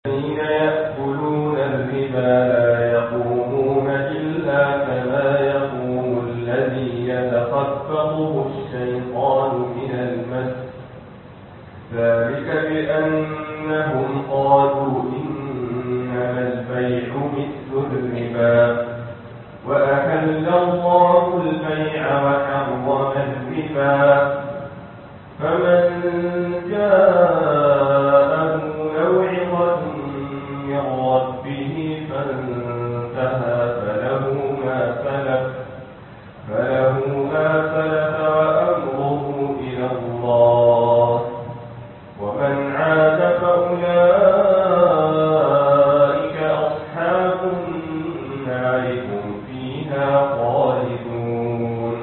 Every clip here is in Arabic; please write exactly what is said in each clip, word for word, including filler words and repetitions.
الذين يأكلون الربا لا يقومون إلا كما يقوم الذي يتخبطه الشيطان من المس، ذلك بأنهم قالوا إنما البيع مثل الربا وأحل الله البيع وحرم الربا، فمن جاءه موعظة من ربه فانتهى فله ما سلف فله ما سلف وأمره إلى الله، ومن عاد فأولئك أصحاب النار هم فيها خالدون.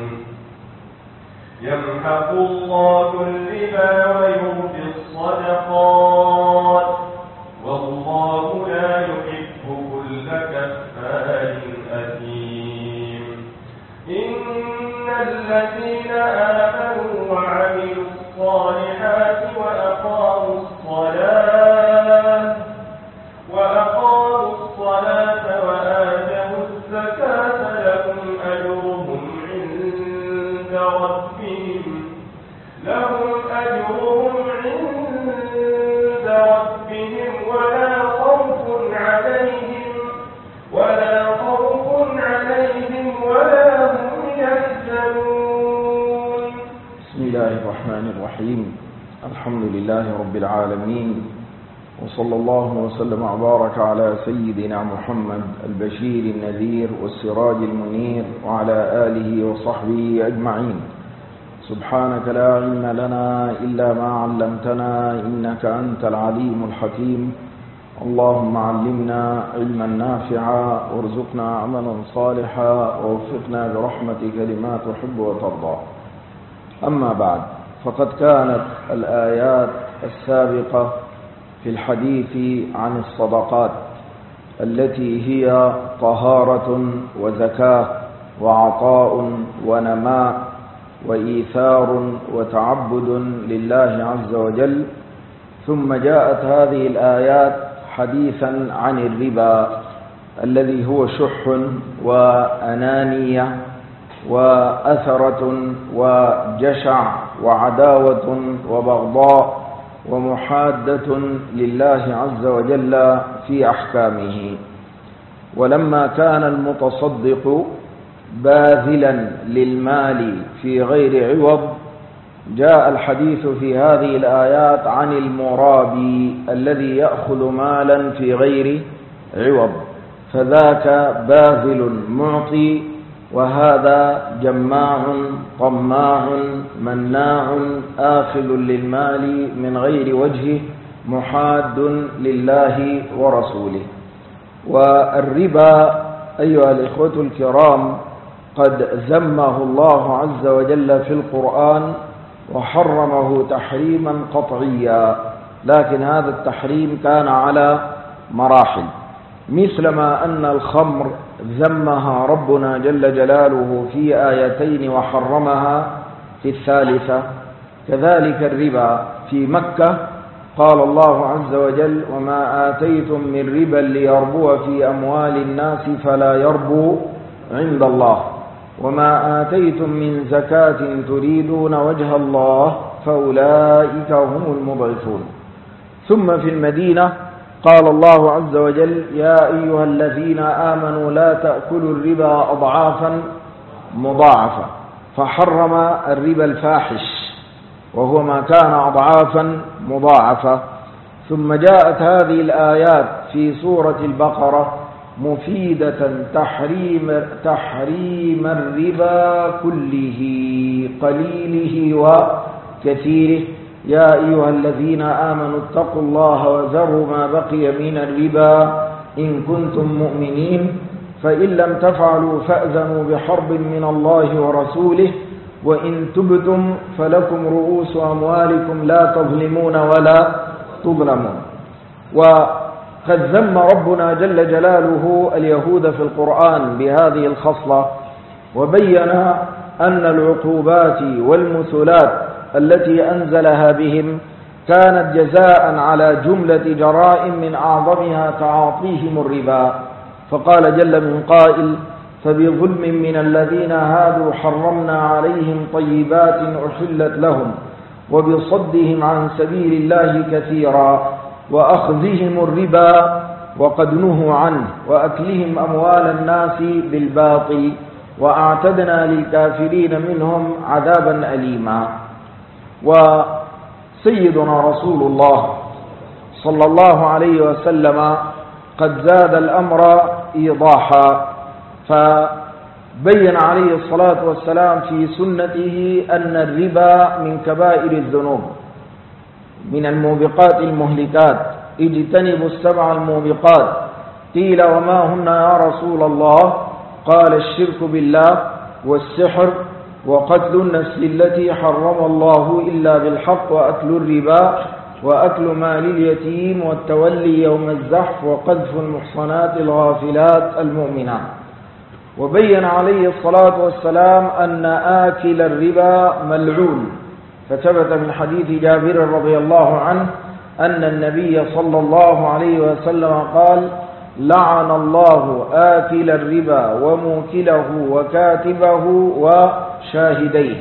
يمحق الله الربا ويربي الصدقات والله لا يحب كل كفار أثيم. إن الذين آمنوا وعملوا الصالحات وأقاموا الصلاة وأقاموا الصلاة وآتوا الزكاة لهم أجرهم عند ربهم لهم أجرهم عند ربهم ولا خوف عليهم ولا خوف عليهم ولا هم يحزنون. بسم الله الرحمن الرحيم. الحمد لله رب العالمين، وصلى الله وسلم وبارك على سيدنا محمد البشير النذير والسراج المنير وعلى آله وصحبه أجمعين. سبحانك لا علم لنا إلا ما علمتنا إنك أنت العليم الحكيم. اللهم علمنا علما نافعا وارزقنا عملا صالحا ووفقنا برحمتك لما تحب وترضى. أما بعد، فقد كانت الآيات السابقة في الحديث عن الصدقات التي هي طهارة وزكاة وعطاء ونماء وإيثار وتعبد لله عز وجل، ثم جاءت هذه الآيات حديثا عن الربا الذي هو شح وأنانية وأثرة وجشع وعداوة وبغضاء ومحادة لله عز وجل في أحكامه. ولما كان المتصدق باذلا للمال في غير عوض، جاء الحديث في هذه الآيات عن المرابي الذي يأخذ مالا في غير عوض، فذاك باذل معطي، وهذا جماع طماع مناع آخذ للمال من غير وجهه محاد لله ورسوله. والربا أيها الإخوة الكرام قد ذمه الله عز وجل في القرآن وحرمه تحريما قطعيا، لكن هذا التحريم كان على مراحل، مثلما أن الخمر ذمها ربنا جل جلاله في آيتين وحرمها في الثالثة، كذلك الربا في مكة قال الله عز وجل: وما آتيتم من ربا ليربو في أموال الناس فلا يربو عند الله، وما آتيتم من زكاة تريدون وجه الله فأولئك هم المضعفون. ثم في المدينة قال الله عز وجل: يا أيها الذين آمنوا لا تأكلوا الربا أضعافا مضاعفة، فحرم الربا الفاحش وهو ما كان أضعافا مضاعفة. ثم جاءت هذه الآيات في سورة البقرة مفيدة تحريم تحريم الربا كله قليله وكثيره. يا أيها الذين آمنوا اتقوا الله وذروا ما بقي من الربا إن كنتم مؤمنين، فإن لم تفعلوا فأذنوا بحرب من الله ورسوله، وإن تبتم فلكم رؤوس أموالكم لا تظلمون ولا تظلمون. وقد ذم ربنا جل جلاله اليهود في القرآن بهذه الخصلة، وبين أن العقوبات والمثلات التي أنزلها بهم كانت جزاء على جملة جرائم من أعظمها تعاطيهم الربا. فقال جل من قائل: فبظلم من الذين هادوا حرمنا عليهم طيبات أحلت لهم وبصدهم عن سبيل الله كثيرا وأخذهم الربا وقد نهوا عنه وأكلهم أموال الناس بالباطل وأعتدنا للكافرين منهم عذابا أليما. وسيدنا رسول الله صلى الله عليه وسلم قد زاد الأمر إيضاحا، فبين عليه الصلاة والسلام في سنته أن الربا من كبائر الذنوب من الموبقات المهلكات، اجتنبوا السبع الموبقات. قيل: وما هن يا رسول الله؟ قال: الشرك بالله والسحر وقتل النفس التي حرم الله إلا بالحق وأكل الربا وأكل مال اليتيم والتولي يوم الزحف وقذف المحصنات الغافلات المؤمنات. وبين عليه الصلاة والسلام أن آكل الربا ملعون، فثبت من حديث جابر رضي الله عنه أن النبي صلى الله عليه وسلم قال: لعن الله آكل الربا وموكله وكاتبه وشاهديه.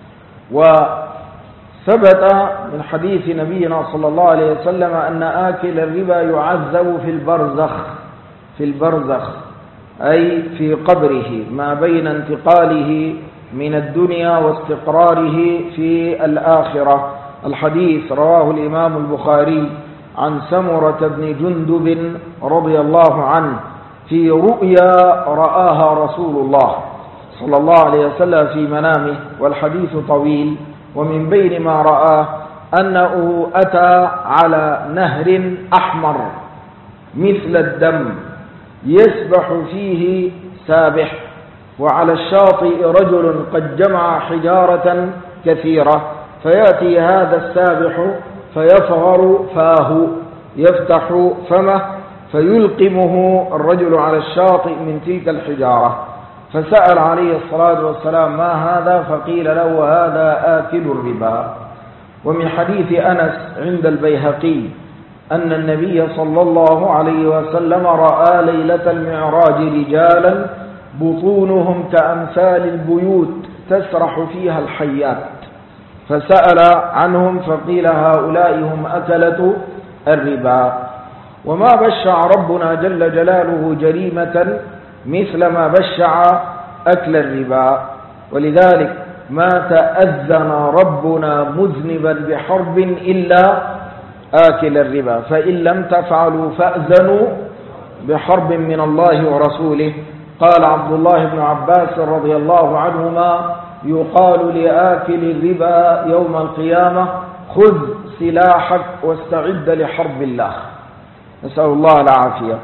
وثبت من حديث نبينا صلى الله عليه وسلم أن آكل الربا يعذب في البرزخ في البرزخ أي في قبره، ما بين انتقاله من الدنيا واستقراره في الآخرة. الحديث رواه الإمام البخاري عن سمرة بن جندب رضي الله عنه في رؤيا رآها رسول الله صلى الله عليه وسلم في منامه، والحديث طويل. ومن بين ما رآه أنه أتى على نهر أحمر مثل الدم يسبح فيه سابح، وعلى الشاطئ رجل قد جمع حجارة كثيرة، فيأتي هذا السابح فيفغر فاه، يفتح فمه فيلقمه الرجل على الشاطئ من تلك الحجارة. فسأل عليه الصلاة والسلام: ما هذا؟ فقيل له: هذا آكل الربا. ومن حديث أنس عند البيهقي أن النبي صلى الله عليه وسلم رأى ليلة المعراج رجالا بطونهم كأمثال البيوت تسرح فيها الحيات، فسأل عنهم فقيل: هؤلاء هم أكلة الربا. وما بشع ربنا جل جلاله جريمة مثل ما بشع أكل الربا، ولذلك ما تأذن ربنا مذنبا بحرب إلا آكل الربا، فإن لم تفعلوا فأذنوا بحرب من الله ورسوله. قال عبد الله بن عباس رضي الله عنهما: يقال لآكل الربا يوم القيامة: خذ سلاحك واستعد لحرب الله. نسأل الله العافية.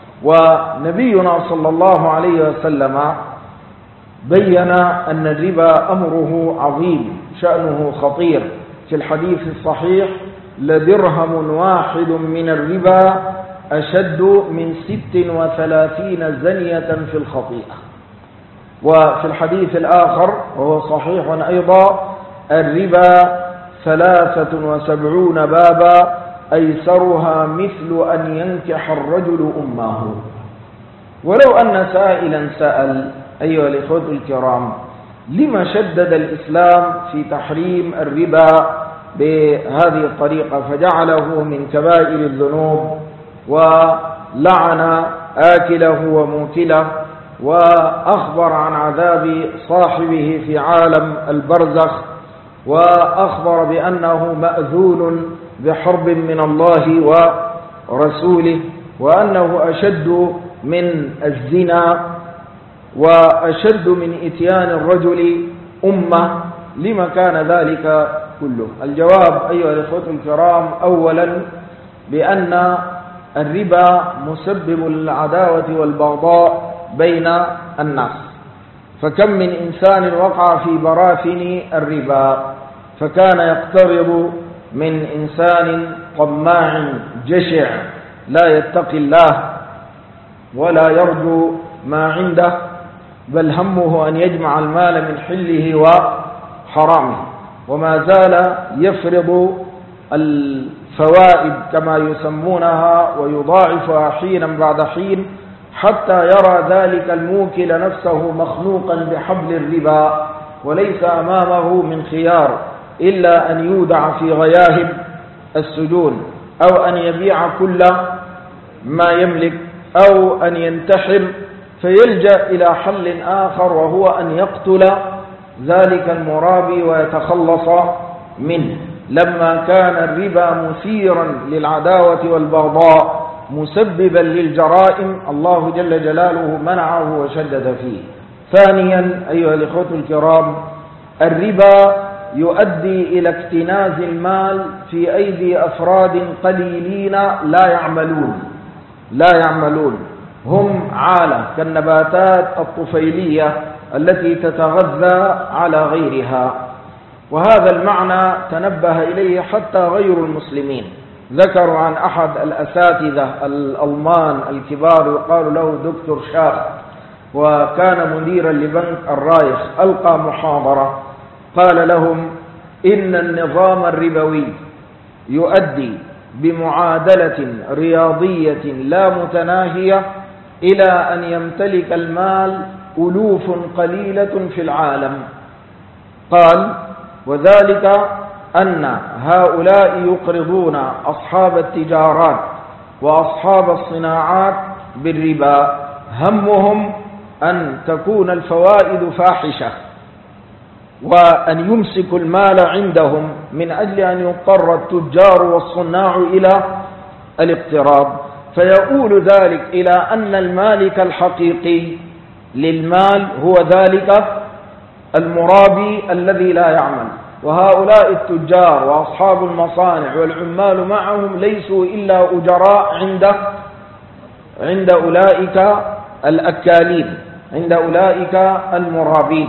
ونبينا صلى الله عليه وسلم بين أن الربا أمره عظيم، شأنه خطير. في الحديث الصحيح: لدرهم واحد من الربا أشد من ست وثلاثين زنية في الخطيئة. وفي الحديث الآخر وهو صحيح أيضا: الربا ثلاثة وسبعون بابا أيسرها مثل أن ينكح الرجل أمه. ولو أن سائلا سأل: أيها الإخوة الكرام، لما شدد الإسلام في تحريم الربا بهذه الطريقة فجعله من كبائر الذنوب ولعن آكله وموكله وأخبر عن عذاب صاحبه في عالم البرزخ، وأخبر بأنه مأذون بحرب من الله ورسوله، وأنه أشد من الزنا وأشد من إتيان الرجل أمة؟ لما كان ذلك كله؟ الجواب أيها الأخوة الكرام: أولا بأن الربا مسبب للعداوة والبغضاء بين الناس، فكم من إنسان وقع في براثن الربا فكان يقترب من إنسان طماع جشع لا يتقي الله ولا يرجو ما عنده، بل همه أن يجمع المال من حله وحرامه، وما زال يفرض الفوائد كما يسمونها ويضاعفها حينا بعد حين حتى يرى ذلك الموكل نفسه مخنوقا بحبل الربا، وليس أمامه من خيار إلا أن يودع في غياهب السجون، أو أن يبيع كل ما يملك، أو أن ينتحر، فيلجأ إلى حل آخر وهو أن يقتل ذلك المرابي ويتخلص منه. لما كان الربا مثيرا للعداوة والبغضاء مسببا للجرائم الله جل جلاله منعه وشدد فيه. ثانيا أيها الإخوة الكرام، الربا يؤدي إلى اكتناز المال في أيدي أفراد قليلين لا يعملون لا يعملون هم عالة كالنباتات الطفيلية التي تتغذى على غيرها. وهذا المعنى تنبه إليه حتى غير المسلمين. ذكروا عن أحد الأساتذة الألمان الكبار يقال له دكتور شاخ، وكان مديرا لبنك الرايخ، ألقى محاضرة قال لهم إن النظام الربوي يؤدي بمعادلة رياضية لا متناهية إلى أن يمتلك المال ألوف قليلة في العالم. قال وذلك أن هؤلاء يقرضون أصحاب التجارات وأصحاب الصناعات بالربا، همهم أن تكون الفوائد فاحشة وأن يمسكوا المال عندهم من أجل أن يضطر التجار والصناع إلى الاقتراض، فيؤول ذلك إلى أن المالك الحقيقي للمال هو ذلك المرابي الذي لا يعمل. وهؤلاء التجار وأصحاب المصانع والعمال معهم ليسوا إلا أجراء عند عند أولئك الأكالين، عند أولئك المرابين.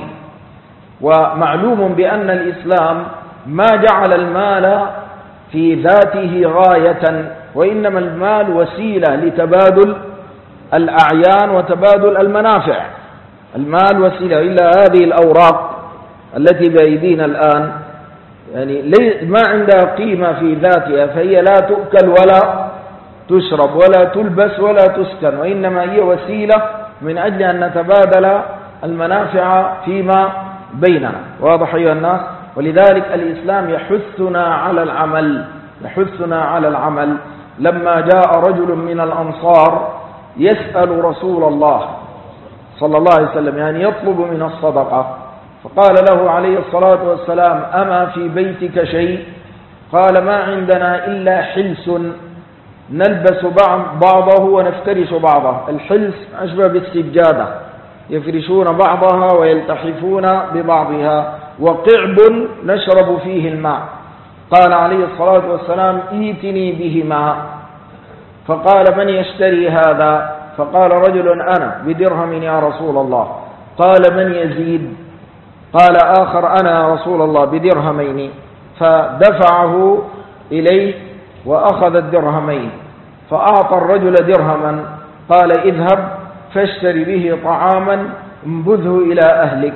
ومعلوم بأن الإسلام ما جعل المال في ذاته غاية، وإنما المال وسيلة لتبادل الأعيان وتبادل المنافع. المال وسيلة، إلا هذه الأوراق التي بأيدينا الآن يعني ما عندها قيمة في ذاتها، فهي لا تؤكل ولا تشرب ولا تلبس ولا تسكن، وإنما هي وسيلة من أجل أن نتبادل المنافع فيما بيننا. واضح أيها الناس؟ ولذلك الإسلام يحثنا على العمل يحثنا على العمل. لما جاء رجل من الأنصار يسأل رسول الله صلى الله عليه وسلم، يعني يطلب من الصدقة، فقال له عليه الصلاة والسلام أما في بيتك شيء؟ قال ما عندنا إلا حلس نلبس بعضه ونفترش بعضه. الحلس أشبه بالسجادة، يفرشون بعضها ويلتحفون ببعضها، وقعب نشرب فيه الماء. قال عليه الصلاة والسلام ائتني بهما. فقال من يشتري هذا؟ فقال رجل أنا بدرهم يا رسول الله. قال من يزيد؟ قال آخر أنا يا رسول الله بدرهمين. فدفعه إليه وأخذ الدرهمين، فأعطى الرجل درهما، قال اذهب فاشتري به طعاما انبذه إلى أهلك.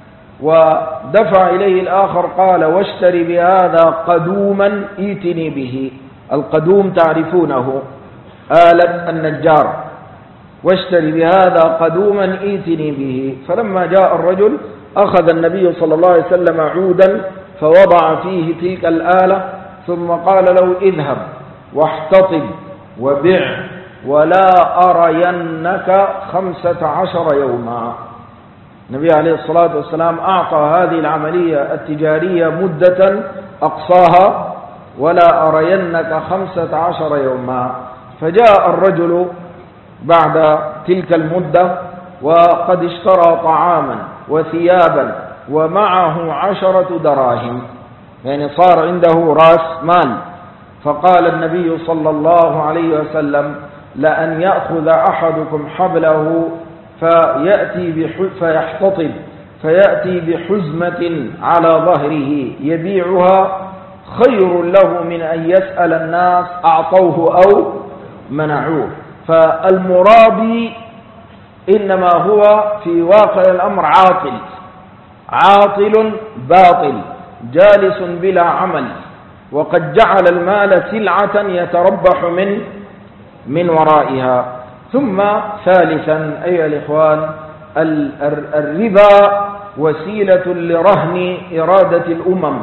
ودفع إليه الآخر قال واشتري بهذا قدوما ائتني به. القدوم تعرفونه، آلة النجار. واشتري بهذا قدوما ائتني به. فلما جاء الرجل أخذ النبي صلى الله عليه وسلم عودا فوضع فيه تلك الآلة، ثم قال له اذهب واحتطب وبع ولا أرينك خمسة عشر يوما. النبي عليه الصلاة والسلام أعطى هذه العملية التجارية مدة أقصاها ولا أرينك خمسة عشر يوما. فجاء الرجل بعد تلك المدة وقد اشترى طعاما وثيابا ومعه عشرة دراهم، يعني صار عنده رأس مال. فقال النبي صلى الله عليه وسلم لأن يأخذ أحدكم حبله فيأتي فيحتطب فيأتي بحزمة على ظهره يبيعها خير له من أن يسأل الناس أعطوه أو منعوه. فالمرابي إنما هو في واقع الأمر عاطل عاطل باطل جالس بلا عمل، وقد جعل المال سلعة يتربح من من ورائها. ثم ثالثا أيها الإخوان، الربا وسيلة لرهن إرادة الأمم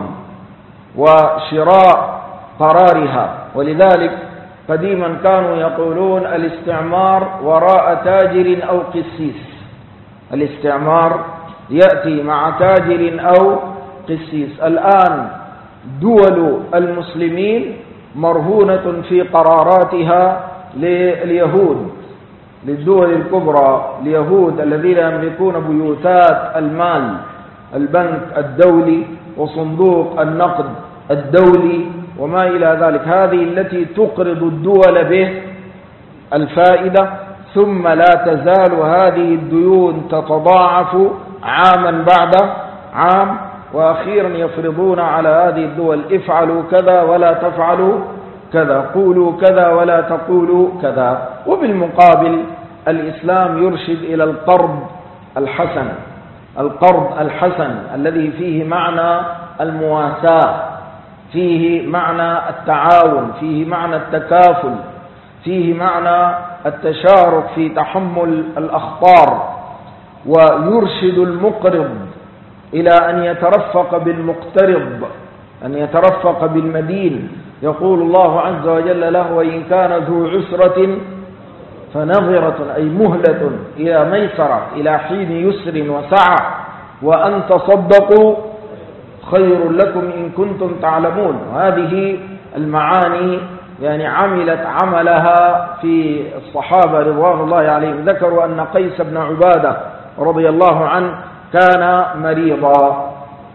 وشراء قرارها. ولذلك قديما كانوا يقولون الاستعمار وراء تاجر أو قسيس. الاستعمار يأتي مع تاجر أو قسيس. الآن دول المسلمين مرهونة في قراراتها لليهود، للدول الكبرى، اليهود الذين يملكون بيوتات المال، البنك الدولي وصندوق النقد الدولي وما إلى ذلك، هذه التي تقرض الدول به الفائدة، ثم لا تزال هذه الديون تتضاعف عاما بعد عام، وأخيرا يفرضون على هذه الدول افعلوا كذا ولا تفعلوا كذا، قولوا كذا ولا تقولوا كذا. وبالمقابل الإسلام يرشد إلى القرض الحسن، القرض الحسن الذي فيه معنى المواساة، فيه معنى التعاون، فيه معنى التكافل، فيه معنى التشارك في تحمل الأخطار. ويرشد المقرض إلى أن يترفق بالمقترض، أن يترفق بالمدين. يقول الله عز وجل له: وإن كان ذو عسرة فنظرة، أي مهلة إلى ميسرة، إلى حين يسر وسعة، وأن تصدقوا خير لكم إن كنتم تعلمون. هذه المعاني يعني عملت عملها في الصحابة رضوان الله عليهم. ذكروا أن قيس بن عبادة رضي الله عنه كان مريضا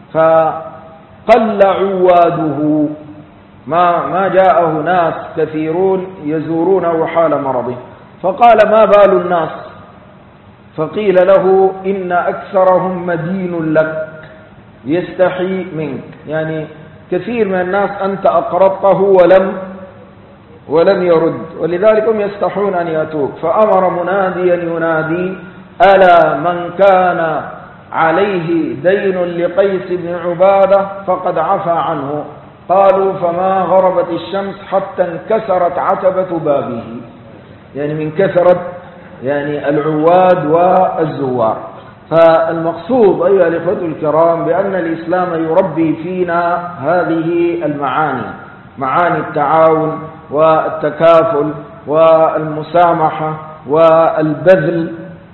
فقل عواده، ما ما جاءه ناس كثيرون يزورونه حال مرضه، فقال: ما بال الناس؟ فقيل له: إن أكثرهم مدين لك يستحي منك، يعني كثير من الناس أنت أقرضته ولم ولم يرد، ولذلك هم يستحون أن يأتوك. فأمر مناديا ينادي: ألا من كان عليه دين لقيس بن عبادة فقد عفى عنه. قالوا: فما غربت الشمس حتى انكسرت عتبة بابه، يعني من كثرة يعني العواد والزوار. فالمقصود أيها الإخوة الكرام بأن الإسلام يربي فينا هذه المعاني، معاني التعاون والتكافل والمسامحة والبذل،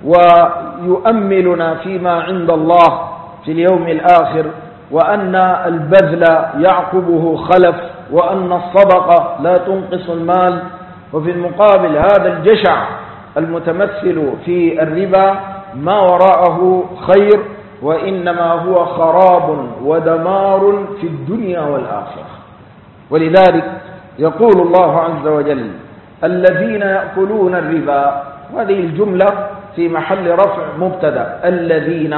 ويؤملنا فيما عند الله في اليوم الآخر، وأن البذل يعقبه خلف، وأن الصدقة لا تنقص المال. وفي المقابل هذا الجشع المتمثل في الربا ما وراءه خير، وإنما هو خراب ودمار في الدنيا والآخرة. ولذلك يقول الله عز وجل: الذين يأكلون الربا، هذه الجملة في محل رفع مبتدأ، الذين،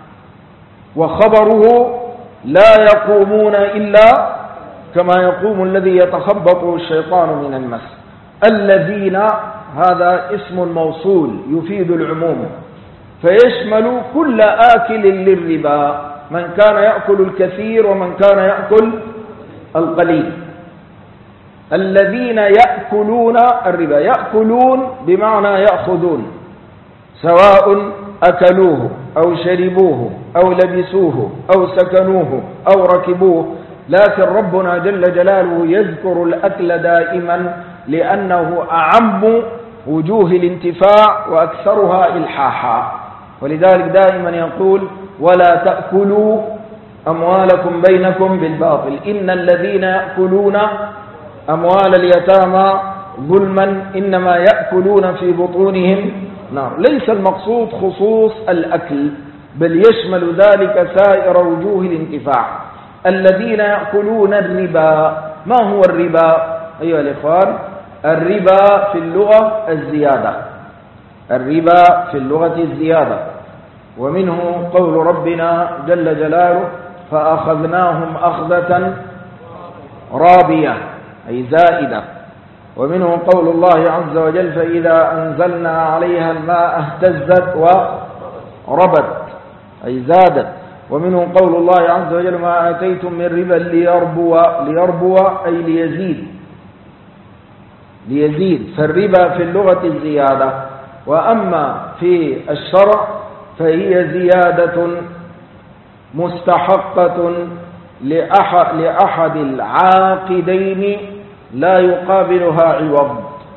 وخبره لا يقومون إلا كما يقوم الذي يتخبطه الشيطان من المس. الذين هذا اسم موصول يفيد العموم، فيشمل كل آكل للربا، من كان يأكل الكثير ومن كان يأكل القليل. الذين يأكلون الربا، يأكلون بمعنى يأخذون، سواء أكلوه أو شربوه أو لبسوه أو سكنوه أو ركبوه، لكن ربنا جل جلاله يذكر الأكل دائما لأنه أعم وجوه الانتفاع وأكثرها إلحاحا. ولذلك دائما يقول: ولا تأكلوا أموالكم بينكم بالباطل إن الذين يأكلون أموال اليتامى ظلما إنما يأكلون في بطونهم نار. ليس المقصود خصوص الأكل، بل يشمل ذلك سائر وجوه الانتفاع. الذين يأكلون الربا، ما هو الربا أيها الإخوان؟ الربا في اللغة الزيادة، الربا في اللغة الزيادة، ومنه قول ربنا جل جلاله: فأخذناهم أخذة رابية، أي زائدة. ومنه قول الله عز وجل: فإذا أنزلنا عليها الماء اهتزت وربت، أي زادت. ومنه قول الله عز وجل ما آتيتم من ربا ليربو ليربو أي ليزيد ليزيد فالربا في اللغة الزيادة، وأما في الشرع فهي زيادة مستحقة لأحد العاقدين لا يقابلها عوض،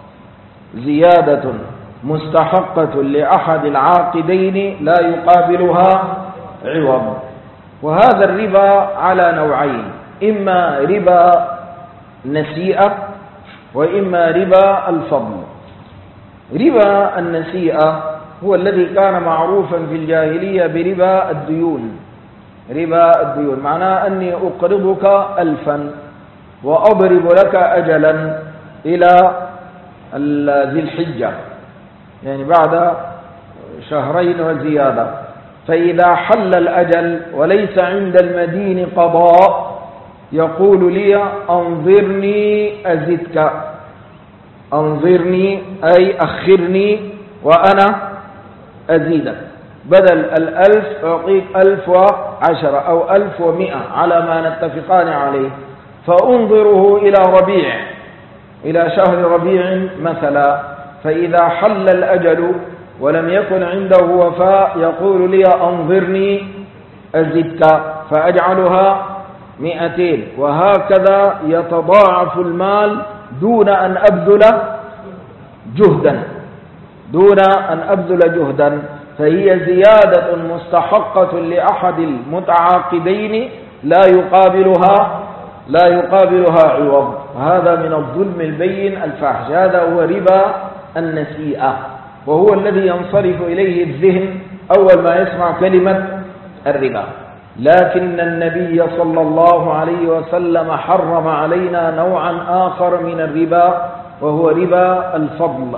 زيادة مستحقة لأحد العاقدين لا يقابلها عوض. وهذا الربا على نوعين، إما ربا نسيئة وإما ربا الفضل. ربا النسيئة هو الذي كان معروفا في الجاهلية بربا الديون. ربا الديون معناه أني أقرضك ألفا وأضرب لك أجلا إلى ذي الحجة، يعني بعد شهرين وزيادة، فإذا حل الأجل وليس عند المدين قضاء يقول لي أنظرني أزدك، أنظرني أي أخرني وأنا أزيدك، بدل الألف أعطيك ألف وعشرة أو ألف ومئة على ما نتفقان عليه، فأنظره إلى ربيع، إلى شهر ربيع مثلا، فإذا حل الأجل ولم يكن عنده وفاء يقول لي أنظرني أزدك فأجعلها مئتين، وهكذا يتضاعف المال دون أن أبذل جهدا، دون أن أبذل جهدا، فهي زيادة مستحقة لأحد المتعاقدين لا يقابلها لا يقابلها عوض. هذا من الظلم البين الفاحش، هذا هو ربا النسيئة، وهو الذي ينصرف إليه الذهن أول ما يسمع كلمة الربا. لكن النبي صلى الله عليه وسلم حرم علينا نوعا آخر من الربا، وهو ربا الفضل.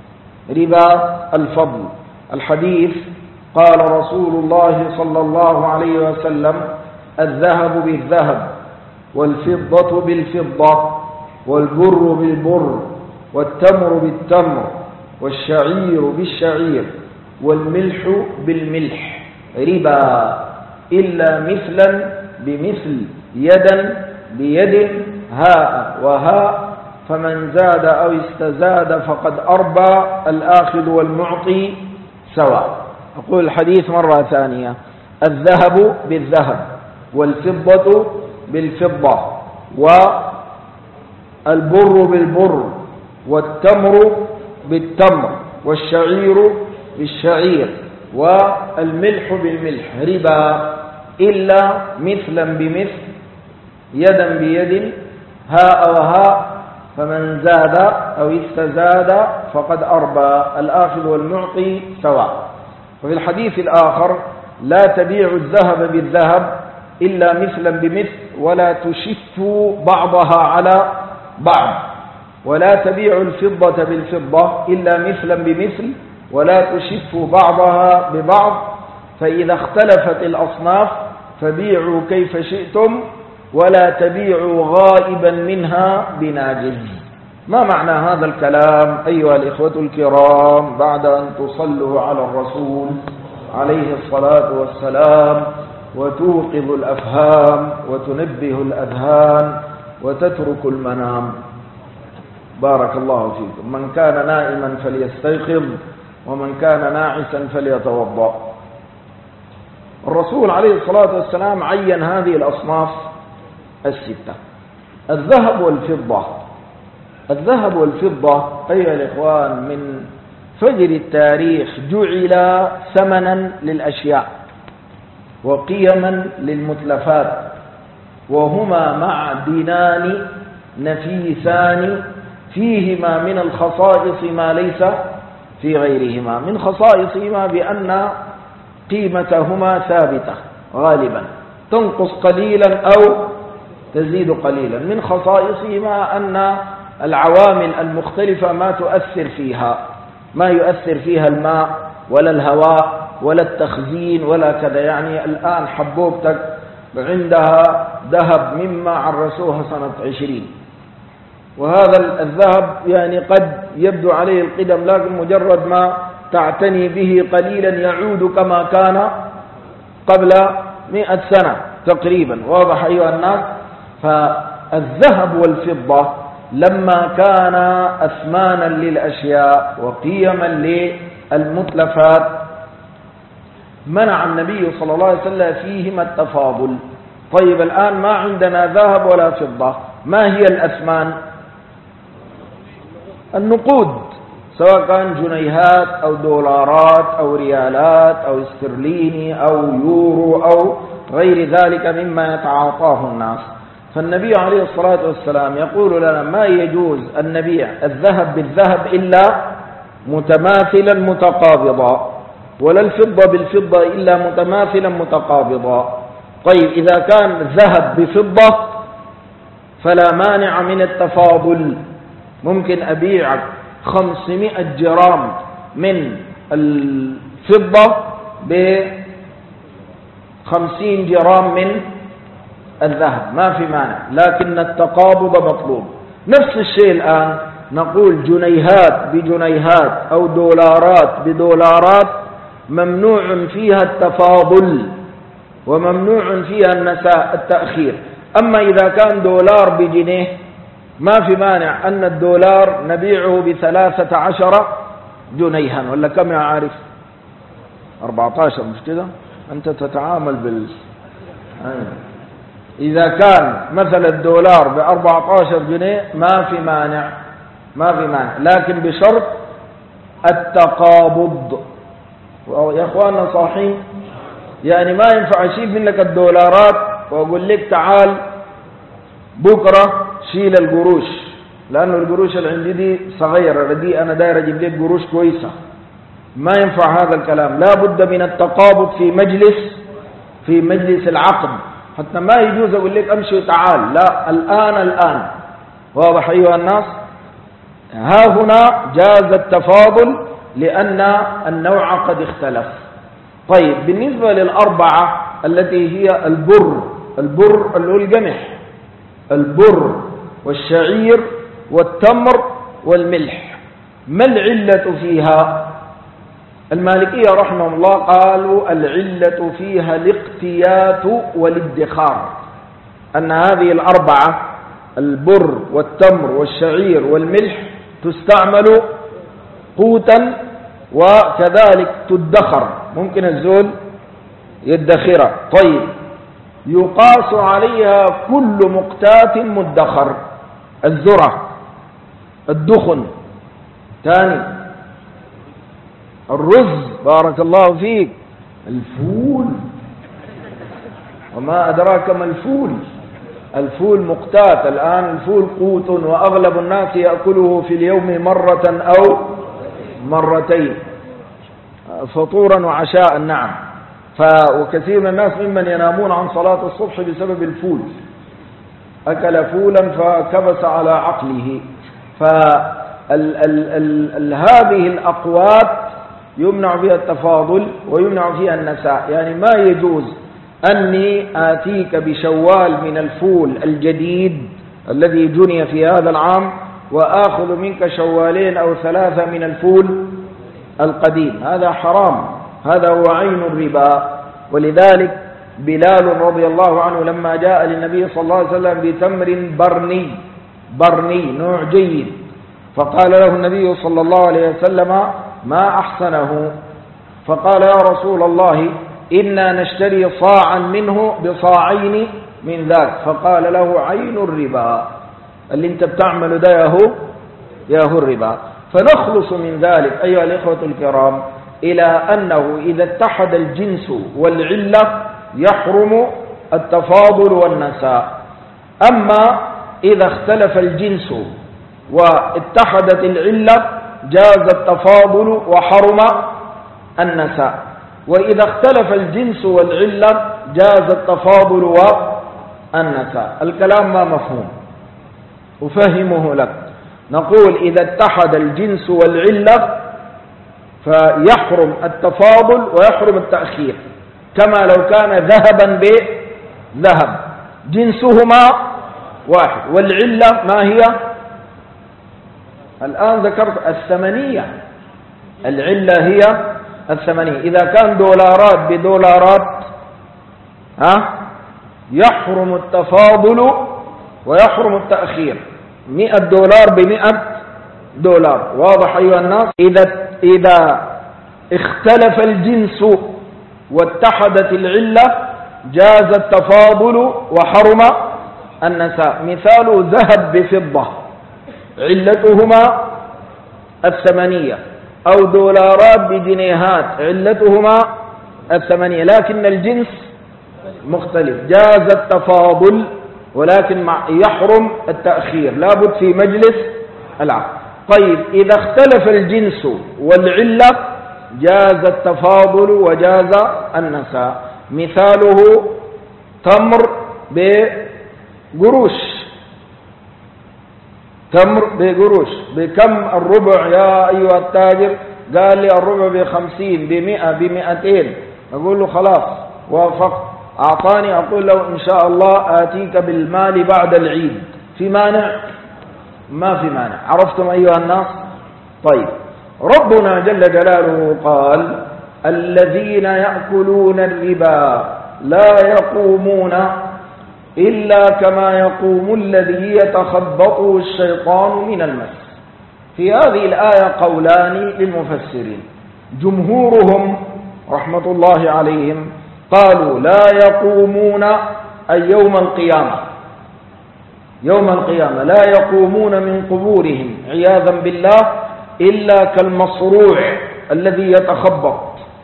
ربا الفضل، الحديث قال رسول الله صلى الله عليه وسلم الذهب بالذهب والفضة بالفضة والبر بالبر والتمر بالتمر والشعير بالشعير والملح بالملح ربا إلا مثلا بمثل يدا بيد هاء وهاء، فمن زاد أو استزاد فقد أربى الآخذ والمعطي سواء. أقول الحديث مرة ثانية، الذهب بالذهب والفضة بالفضة والبر بالبر والتمر بالتمر والشعير بالشعير والملح بالملح ربا إلا مثلا بمثل يدا بيد هاء وهاء، فمن زاد أو استزاد فقد أربى الآخذ والمعطي سواء. وفي الحديث الآخر لا تبيع الذهب بالذهب إلا مثلا بمثل ولا تشفوا بعضها على بعض، ولا تبيع الفضة بالفضة إلا مثلا بمثل ولا تشفوا بعضها ببعض، فإذا اختلفت الأصناف فبيعوا كيف شئتم ولا تبيعوا غائبا منها بناجز. ما معنى هذا الكلام أيها الإخوة الكرام؟ بعد أن تصلوا على الرسول عليه الصلاة والسلام وتوقظ الأفهام وتنبه الأذهان وتترك المنام، بارك الله فيكم. من كان نائما فليستيقظ ومن كان ناعسا فليتوضأ. الرسول عليه الصلاة والسلام عين هذه الأصناف الستة: الذهب والفضة. الذهب والفضة أيها الإخوان من فجر التاريخ جعل ثمنا للأشياء وقيما للمتلفات، وهما معدنان نفيسان فيهما من الخصائص ما ليس في غيرهما. من خصائصهما بأن قيمتهما ثابتة غالبا، تنقص قليلا أو تزيد قليلا. من خصائصهما أن العوامل المختلفة ما تؤثر فيها، ما يؤثر فيها الماء ولا الهواء ولا التخزين ولا كذا. يعني الآن حبوبتك عندها ذهب مما عرسوها سنة عشرين، وهذا الذهب يعني قد يبدو عليه القدم، لكن مجرد ما تعتني به قليلا يعود كما كان قبل مئة سنة تقريبا. واضح أيها الناس؟ فالذهب والفضة لما كان أثمانا للأشياء وقيما للمتلفات منع النبي صلى الله عليه وسلم فيهما التفاضل. طيب الآن ما عندنا ذهب ولا فضة، ما هي الأثمان؟ النقود، سواء كان جنيهات أو دولارات أو ريالات أو استرليني أو يورو أو غير ذلك مما يتعاطاه الناس. فالنبي عليه الصلاة والسلام يقول لنا ما يجوز أن نبيع الذهب بالذهب إلا متماثلا متقابضا، ولا الفضة بالفضة إلا متماثلا متقابضا. طيب إذا كان ذهب بفضة فلا مانع من التفاضل، ممكن أبيعك خمسمائة جرام من الفضة بخمسين جرام من الذهب، ما في مانع، لكن التقابض مطلوب. نفس الشيء الآن نقول جنيهات بجنيهات أو دولارات بدولارات ممنوع فيها التفاضل وممنوع فيها النساء التأخير. أما إذا كان دولار بجنيه ما في مانع أن الدولار نبيعه بثلاثة عشر جنيها، ولا كم يا عارف؟ أربعة عشر، مش كده؟ أنت تتعامل بال إذا كان مثلا الدولار بأربعة عشر جنيه ما في مانع، ما في مانع، لكن بشرط التقابض. يا أخواننا صاحين؟ يعني ما ينفع أشيل منك الدولارات وأقول لك تعال بكرة شيل القروش، لأنه القروش اللي عندي دي صغيرة ردي، أنا داير أجيب لك قروش كويسة. ما ينفع هذا الكلام، لا بد من التقابض في مجلس في مجلس العقد، حتى ما يجوز أقول لك أمشي تعال، لا، الآن الآن. واضح أيها الناس؟ ها هنا جاز التفاضل لأن النوع قد اختلف. طيب بالنسبة للأربعة التي هي البر، البر اللي هو القمح، البر والشعير والتمر والملح، ما العلة فيها؟ المالكية رحمه الله قالوا العلة فيها الاقتيات والادخار، أن هذه الأربعة البر والتمر والشعير والملح تستعمل قوتا وكذلك تدخر، ممكن الزول يدخرها. طيب يقاس عليها كل مقتات مدخر، الذرة، الدخن، ثاني الرز، بارك الله فيك، الفول، وما أدراك ما الفول، الفول مقتات. الآن الفول قوت وأغلب الناس يأكله في اليوم مرة أو مرتين، فطورا وعشاء. نعم، وكثير من الناس ممن ينامون عن صلاة الصبح بسبب الفول، أكل فولا فكبس على عقله. فهذه الأقوات يمنع فيها التفاضل ويمنع فيها النساء، يعني ما يجوز أني آتيك بشوال من الفول الجديد الذي جني في هذا العام وآخذ منك شوالين أو ثلاثة من الفول القديم، هذا حرام، هذا هو عين الربا. ولذلك بلال رضي الله عنه لما جاء للنبي صلى الله عليه وسلم بتمر برني، برني نوع جيد، فقال له النبي صلى الله عليه وسلم ما أحسنه، فقال يا رسول الله إنا نشتري صاعا منه بصاعين من ذاك، فقال له عين الربا، اللي انت بتعمله ده ياهو ياهو الربا. فنخلص من ذلك أيها الإخوة الكرام إلى أنه إذا اتحد الجنس والعلة يحرم التفاضل والنساء. أما إذا اختلف الجنس واتحدت العلة جاز التفاضل وحرم النساء، وإذا اختلف الجنس والعلة جاز التفاضل والنساء. الكلام ما مفهوم، أفهمه لك. نقول إذا اتحد الجنس والعلة فيحرم التفاضل ويحرم التأخير، كما لو كان ذهبا بذهب جنسهما واحد والعلة ما هي؟ الآن ذكرت الثمنية، العلة هي الثمنية. إذا كان دولارات بدولارات ها يحرم التفاضل ويحرم التأخير. مئة دولار بمئة دولار. واضح أيها الناس؟ إذا إذا اختلف الجنس واتحدت العلة جاز التفاضل وحرم النساء. مثال ذهب بفضة علتهما الثمنية، أو دولارات بجنيهات علتهما الثمنية، لكن الجنس مختلف. جاز التفاضل ولكن يحرم التأخير، لابد في مجلس العقد. طيب إذا اختلف الجنس والعلة جاز التفاضل وجاز النساء. مثاله تمر بقروش، تمر بقروش. بكم الربع يا أيها التاجر؟ قال لي الربع بخمسين، بمئة، بمئتين. أقول له خلاص وافق، أعطاني، أقول له إن شاء الله آتيك بالمال بعد العيد. في مانع؟ ما في مانع. عرفتم أيها الناس؟ طيب ربنا جل جلاله قال الذين يأكلون الربا لا يقومون إلا كما يقوم الذي يتخبطه الشيطان من المس. في هذه الآية قولان للمفسرين، جمهورهم رحمة الله عليهم قالوا لا يقومون أي يوم القيامة، يوم القيامة لا يقومون من قبورهم عياذا بالله إلا كالمصروع الذي يتخبط.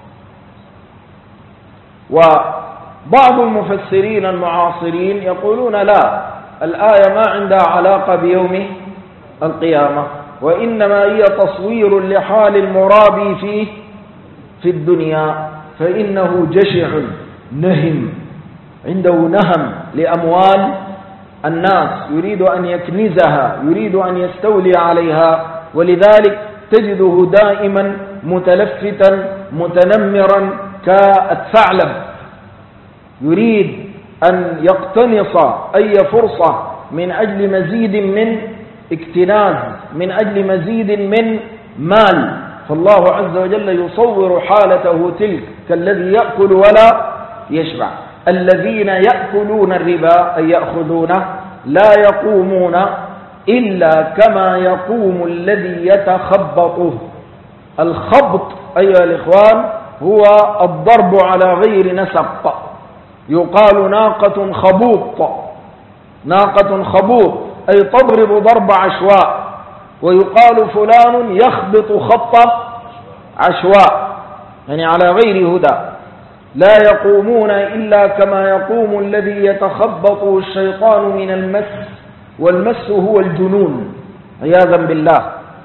وبعض المفسرين المعاصرين يقولون لا، الآية ما عندها علاقة بيوم القيامة، وإنما هي تصوير لحال المرابي فيه في الدنيا، فإنه جشع نهم، عنده نهم لأموال الناس، يريد أن يكنزها، يريد أن يستولي عليها، ولذلك تجده دائما متلفتا متنمرا كالثعلب، يريد أن يقتنص أي فرصة من أجل مزيد من اكتناز، من أجل مزيد من مال. فالله عز وجل يصور حالته تلك كالذي يأكل ولا يشبع. الذين يأكلون الربا أي يأخذونه لا يقومون إلا كما يقوم الذي يتخبطه. الخبط أيها الإخوان هو الضرب على غير نسق. يقال ناقة خبوط، ناقة خبوط أي تضرب ضرب عشواء، ويقال فلان يخبط خطة عشواء، يعني على غير هدى. لا يقومون إلا كما يقوم الذي يتخبطه الشيطان من المس، والمس هو الجنون عياذا بالله.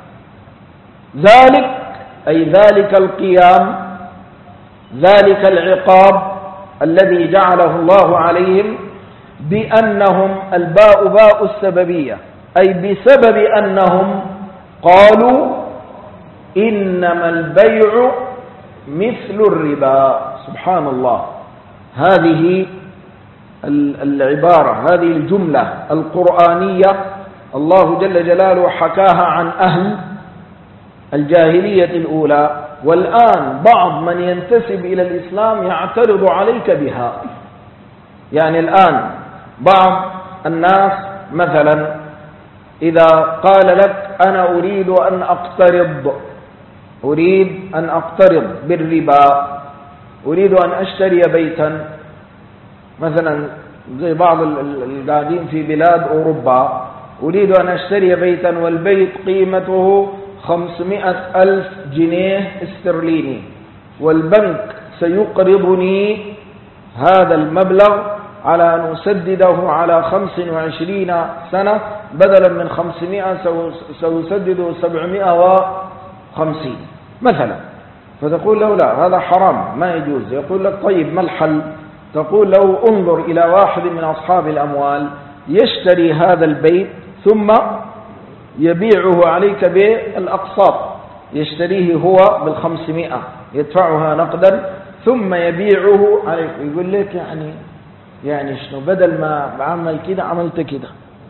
ذلك أي ذلك القيام، ذلك العقاب الذي جعله الله عليهم بأنهم الباء باء السببية، أي بسبب أنهم قالوا إنما البيع مثل الربا. سبحان الله، هذه العبارة، هذه الجملة القرآنية الله جل جلاله حكاها عن أهل الجاهلية الأولى، والآن بعض من ينتسب إلى الإسلام يعترض عليك بها. يعني الآن بعض الناس مثلا إذا قال لك أنا أريد أن أقترض، أريد أن أقترض بالربا، أريد أن أشتري بيتا مثلا، زي بعض القاعدين في بلاد أوروبا، أريد أن أشتري بيتا والبيت قيمته خمسمائة ألف جنيه استرليني، والبنك سيقرضني هذا المبلغ على أن أسدده على خمس وعشرين سنة، بدلا من خمسمائة سيسدده سبعمائة وخمسين مثلا. فتقول له لا، هذا حرام ما يجوز. يقول لك طيب ما الحل؟ تقول له انظر إلى واحد من أصحاب الأموال يشتري هذا البيت ثم يبيعه عليك بالأقساط، يشتريه هو بالخمسمائة يدفعها نقدا ثم يبيعه عليك. يقول لك يعني يعني شنو، بدل ما بعمل كده عملت كده.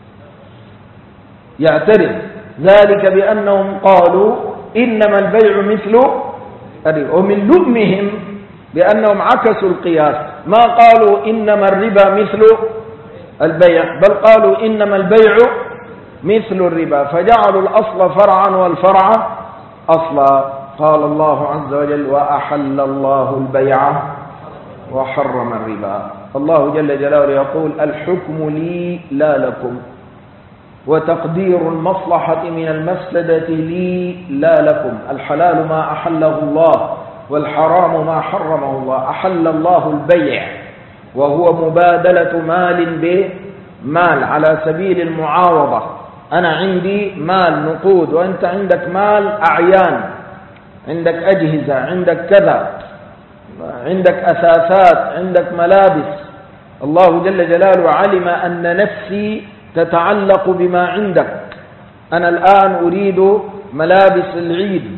يعترض ذلك بأنهم قالوا إنما البيع مثل الربا. ومن لؤمهم بأنهم عكسوا القياس، ما قالوا إنما الربا مثل البيع، بل قالوا إنما البيع مثل الربا، فجعلوا الأصل فرعا والفرع أصلا. قال الله عز وجل: وأحل الله البيع وحرم الربا. الله جل جلاله يقول: الحكم لي لا لكم، وتقدير المصلحة من المفسدة لي لا لكم. الحلال ما أحله الله، والحرام ما حرمه الله. أحل الله البيع، وهو مبادلة مال بمال على سبيل المعاوضة. أنا عندي مال نقود وأنت عندك مال أعيان، عندك أجهزة، عندك كذا، عندك أثاثات، عندك ملابس. الله جل جلاله علم أن نفسي تتعلق بما عندك. أنا الآن أريد ملابس العيد،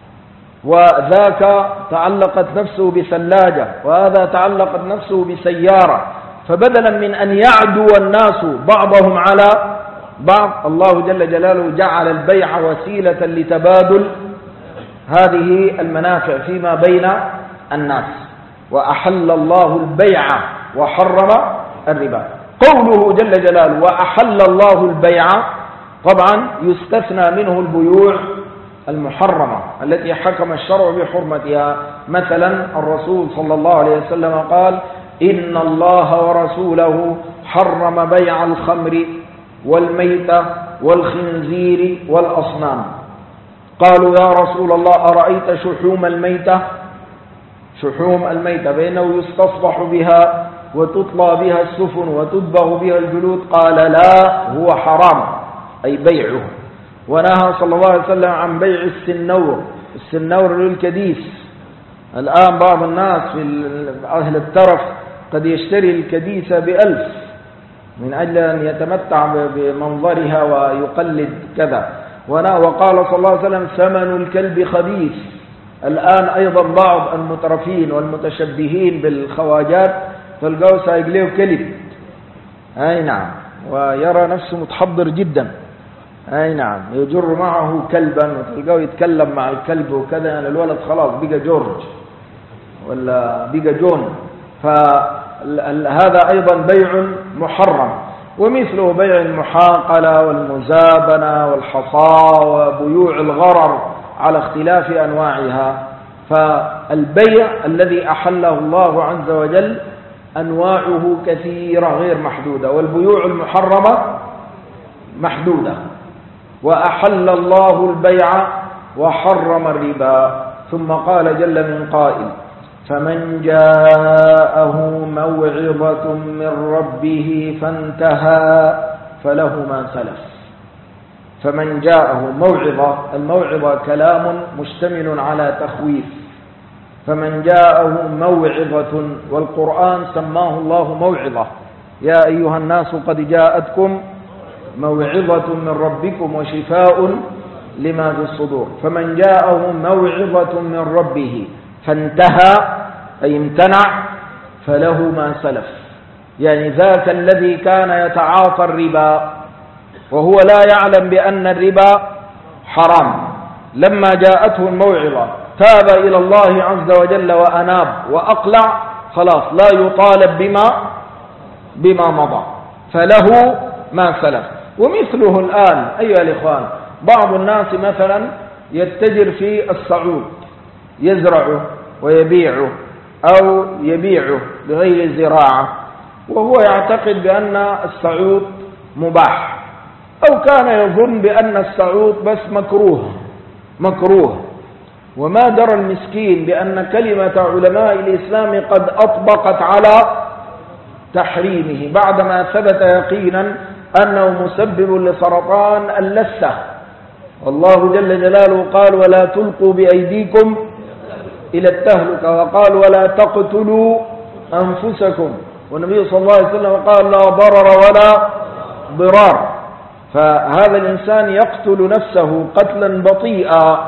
وذاك تعلقت نفسه بثلاجة، وهذا تعلقت نفسه بسيارة. فبدلا من أن يعدو الناس بعضهم على بعض، الله جل جلاله جعل البيع وسيلة لتبادل هذه المنافع فيما بين الناس. وأحل الله البيع وحرم الربا. قوله جل جلاله وأحل الله البيع، طبعا يستثنى منه البيوع المحرمة التي حكم الشرع بحرمتها. مثلا الرسول صلى الله عليه وسلم قال: إن الله ورسوله حرم بيع الخمر والميتة والخنزير والأصنام. قالوا: يا رسول الله أرأيت شحوم الميتة؟ شحوم الميتة بأنه يستصبح بها وتطلى بها السفن وتدبغ بها الجلود. قال: لا، هو حرام، أي بيعه. ونهى صلى الله عليه وسلم عن بيع السنور. السنور للكديس. الآن بعض الناس في أهل الترف قد يشتري الكديسة بألف من أجل أن يتمتع بمنظرها ويقلد كذا. وقال صلى الله عليه وسلم: ثمن الكلب خبيث. الآن أيضا بعض المترفين والمتشبهين بالخواجات تلقوا سايقليه كلب، أي نعم، ويرى نفسه متحضر جدا، أي نعم، يجر معه كلبا وتلقاه يتكلم مع الكلب وكذا. يعني الولد خلاص بقى جورج ولا بقى جون. فهذا أيضا بيع محرم. ومثله بيع المحاقلة والمزابنة والحصى وبيوع الغرر على اختلاف أنواعها. فالبيع الذي أحله الله عز وجل أنواعه كثيرة غير محدودة، والبيوع المحرمة محدودة. وأحل الله البيع وحرم الربا. ثم قال جل من قائل: فمن جاءه موعظة من ربه فانتهى فله ما سلف. فمن جاءه موعظة، الموعظة كلام مشتمل على تخويف. فمن جاءه موعظة، والقرآن سماه الله موعظة: يا أيها الناس قد جاءتكم موعظة من ربكم وشفاء لما في الصدور. فمن جاءه موعظة من ربه فانتهى، أي امتنع، فله ما سلف. يعني ذاك الذي كان يتعاطى الربا وهو لا يعلم بأن الربا حرام، لما جاءته الموعظة تاب إلى الله عز وجل وأناب وأقلع، خلاص لا يطالب بما بما مضى، فله ما سلف. ومثله الآن أيها الإخوان، بعض الناس مثلا يتجر في الصعود، يزرعه ويبيعه أو يبيعه بغير زراعة، وهو يعتقد بأن الصعود مباح، أو كان يظن بأن الصعود بس مكروه مكروه وما درى المسكين بأن كلمة علماء الإسلام قد أطبقت على تحريمه بعدما ثبت يقينا أنه مسبب لسرطان اللثة. والله جل جلاله قال: ولا تلقوا بأيديكم إلى التهلكة، وقال: ولا تقتلوا أنفسكم. والنبي صلى الله عليه وسلم قال: لا ضرر ولا ضرار. فهذا الإنسان يقتل نفسه قتلا بطيئا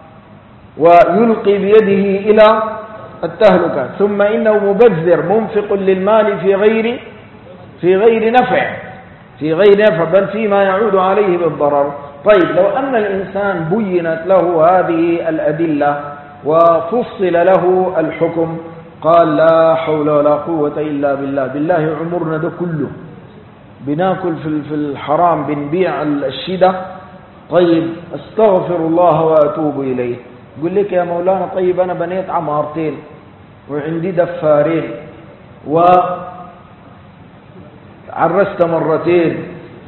ويلقي بيده إلى التهلكة، ثم إنه مبذر منفق للمال في غير في غير نفع في غير نفع بل فيما يعود عليه بالضرر. طيب، لو أن الإنسان بينت له هذه الأدلة وفصل له الحكم، قال لا حول ولا قوة إلا بالله، بالله عمرنا ده كله بناكل في الحرام، بنبيع الشدة. طيب استغفر الله وأتوب إليه. يقول لك يا مولانا طيب أنا بنيت عمارتين وعندي دفارين وعرست مرتين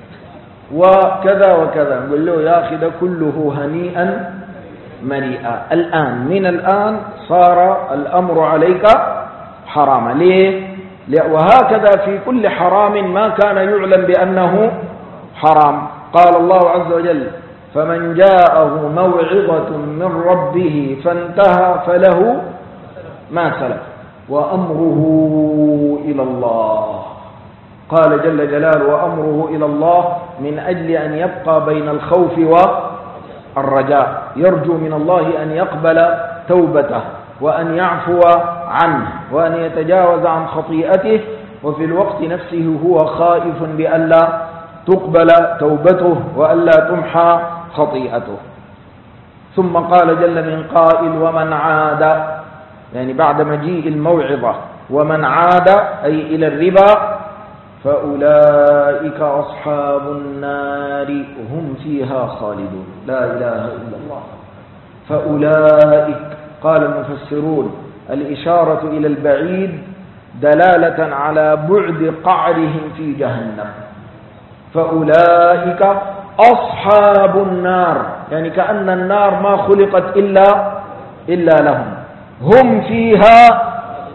وكذا وكذا، نقول له يا أخي ده كله هنيئا مريئا. الآن من الآن صار الأمر عليك حراما. ليه؟ وهكذا في كل حرام ما كان يعلم بأنه حرام. قال الله عز وجل فمن جاءه موعظة من ربه فانتهى فله ما سلف وأمره إلى الله. قال جل جلاله وأمره إلى الله من أجل أن يبقى بين الخوف والرجاء، يرجو من الله أن يقبل توبته وأن يعفو عنه وأن يتجاوز عن خطيئته، وفي الوقت نفسه هو خائف بألا تقبل توبته وألا تمحى خطيئته. ثم قال جل من قائل ومن عاد، يعني بعد مجيء الموعظة، ومن عاد أي إلى الربا فأولئك أصحاب النار هم فيها خالدون. لا إله إلا الله. فأولئك، قال المفسرون الإشارة إلى البعيد دلالة على بعد قعرهم في جهنم. فأولئك أصحاب النار، يعني كأن النار ما خلقت إلا إلا لهم، هم فيها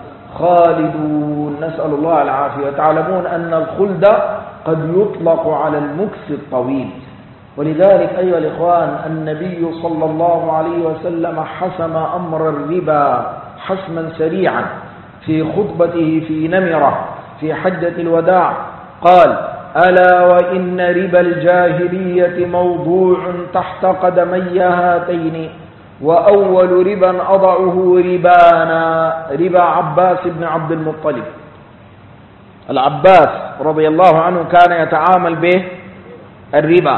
خالدون. نسأل الله العافية. تعلمون أن الخلد قد يطلق على المكث الطويل، ولذلك أيها الإخوان النبي صلى الله عليه وسلم حسم أمر الربا حسما سريعا في خطبته في نمرة في حجة الوداع. قال ألا وإن ربا الجاهلية موضوع تحت قدمي هاتين، وأول ربا أضعه ربانا، ربا عباس بن عبد المطلب. العباس رضي الله عنه كان يتعامل به الربا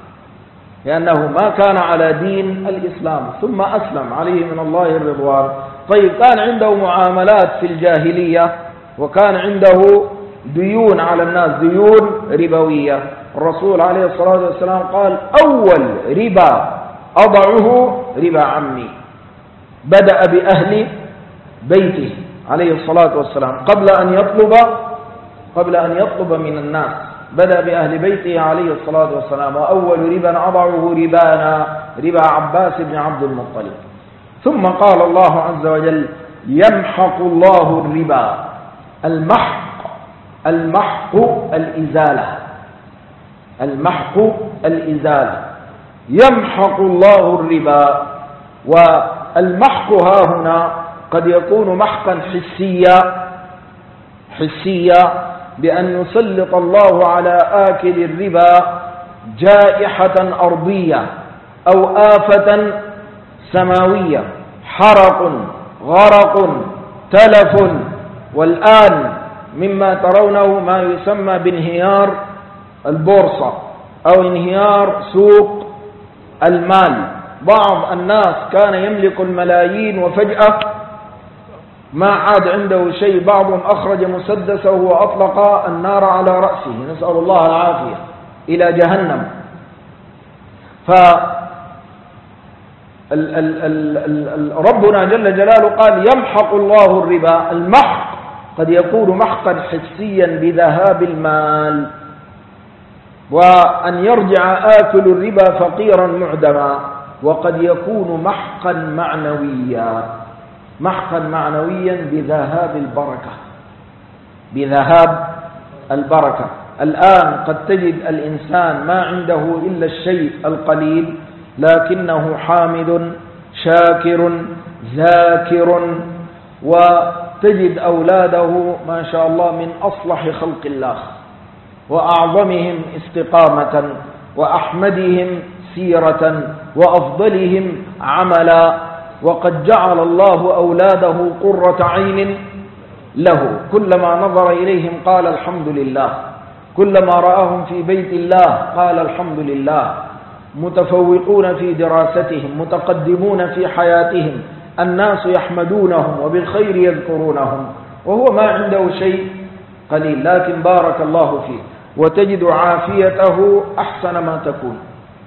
لأنه ما كان على دين الإسلام، ثم أسلم عليه من الله الرضوان. طيب كان عنده معاملات في الجاهلية وكان عنده ديون على الناس، ديون ربوية. الرسول عليه الصلاة والسلام قال أول ربا أضعه ربا عمي. بدأ بأهل بيته عليه الصلاة والسلام قبل أن يطلب قبل أن يطلب من الناس، بدأ بأهل بيته عليه الصلاة والسلام. وأول ربا أضعه ربانا، ربا عباس بن عبد المطلب. ثم قال الله عز وجل يمحق الله الربا. المحق المحق الإزالة، المحق الإزالة. يمحق الله الربا. والمحق ها هنا قد يكون محقا حسيا حسيا بأن يسلط الله على آكل الربا جائحة أرضية أو آفة سماوية، حرق غرق تلف. والآن مما ترونه ما يسمى بانهيار البورصة أو انهيار سوق المال. بعض الناس كان يملك الملايين وفجأة ما عاد عنده شيء. بعضهم أخرج مسدسه وأطلق النار على رأسه، نسأل الله العافية، إلى جهنم. ف ربنا جل جلاله قال يمحق الله الربا. المحق قد يكون محقا حسيا بذهاب المال، وأن يرجع آكل الربا فقيرا معدما، وقد يكون محقا معنويا، محقا معنويا بذهاب البركة، بذهاب البركة. الآن قد تجد الإنسان ما عنده إلا الشيء القليل لكنه حامد شاكر ذاكر، وتجد أولاده ما شاء الله من أصلح خلق الله وأعظمهم استقامة وأحمدهم سيرة وأفضلهم عملا، وقد جعل الله أولاده قرة عين له. كلما نظر إليهم قال الحمد لله، كلما رآهم في بيت الله قال الحمد لله. متفوقون في دراستهم، متقدمون في حياتهم، الناس يحمدونهم وبالخير يذكرونهم، وهو ما عنده شيء قليل، لكن بارك الله فيه وتجد عافيته أحسن ما تكون،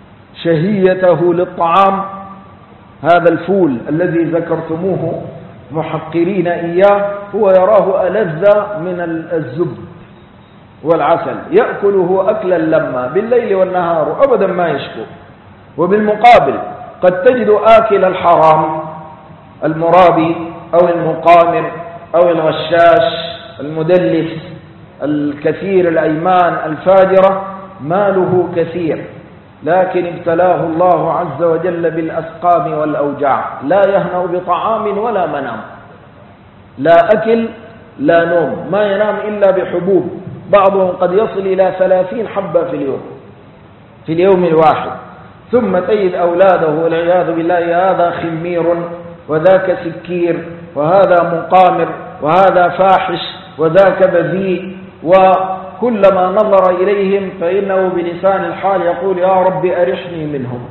شهيته للطعام، هذا الفول الذي ذكرتموه محقرين إياه هو يراه ألذ من الزبد والعسل، يأكله أكلا لما بالليل والنهار أبدا ما يشكو. وبالمقابل قد تجد آكل الحرام المرابي أو المقامر أو الغشاش المدلس الكثير الأيمان الفاجرة ماله كثير، لكن ابتلاه الله عز وجل بالأسقام والأوجاع، لا يهنأ بطعام ولا منام، لا أكل لا نوم، ما ينام إلا بحبوب، بعضهم قد يصل إلى ثلاثين حبة في اليوم في اليوم الواحد. ثم تجد أولاده والعياذ بالله هذا خمير وذاك سكير وهذا مقامر وهذا فاحش وذاك بذيء، وكلما نظر إليهم فإنه بلسان الحال يقول يا رب أرحني منهم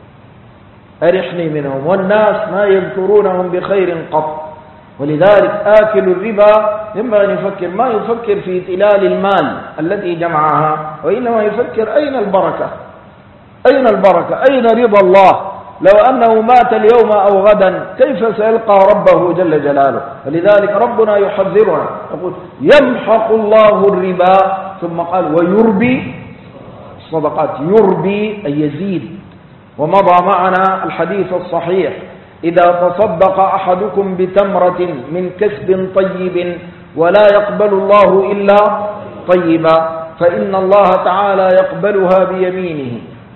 أرحني منهم، والناس ما يذكرونهم بخير قط. ولذلك آكل الربا ينبغي أن يفكر، ما يفكر في تلال المال التي جمعها، وإنما يفكر أين البركة أين البركة أين رضا الله، لو أنه مات اليوم أو غدا كيف سيلقى ربه جل جلاله. ولذلك ربنا يحذرنا يقول يمحق الله الربا، ثم قال ويربي الصدقات، يربي أي يزيد. ومضى معنا الحديث الصحيح إذا تصدق أحدكم بتمرة من كسب طيب ولا يقبل الله إلا طيبا فإن الله تعالى يقبلها بيمينه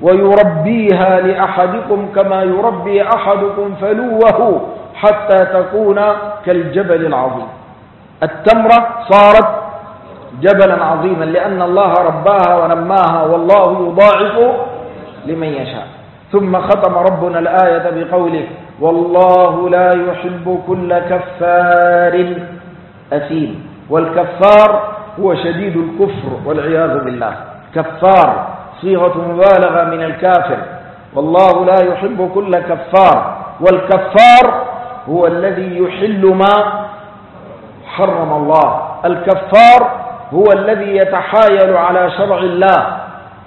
ويربيها لأحدكم كما يربي أحدكم فلوه حتى تكون كالجبل العظيم. التمرة صارت جبلا عظيما لأن الله رباها ونماها، والله يضاعف لمن يشاء. ثم ختم ربنا الآية بقوله والله لا يحب كل كفار أثيم. والكفار هو شديد الكفر والعياذ بالله، كفار صيغة مبالغة من الكافر، والله لا يحب كل كفار. والكفار هو الذي يحل ما حرم الله، الكفار هو الذي يتحايل على شرع الله،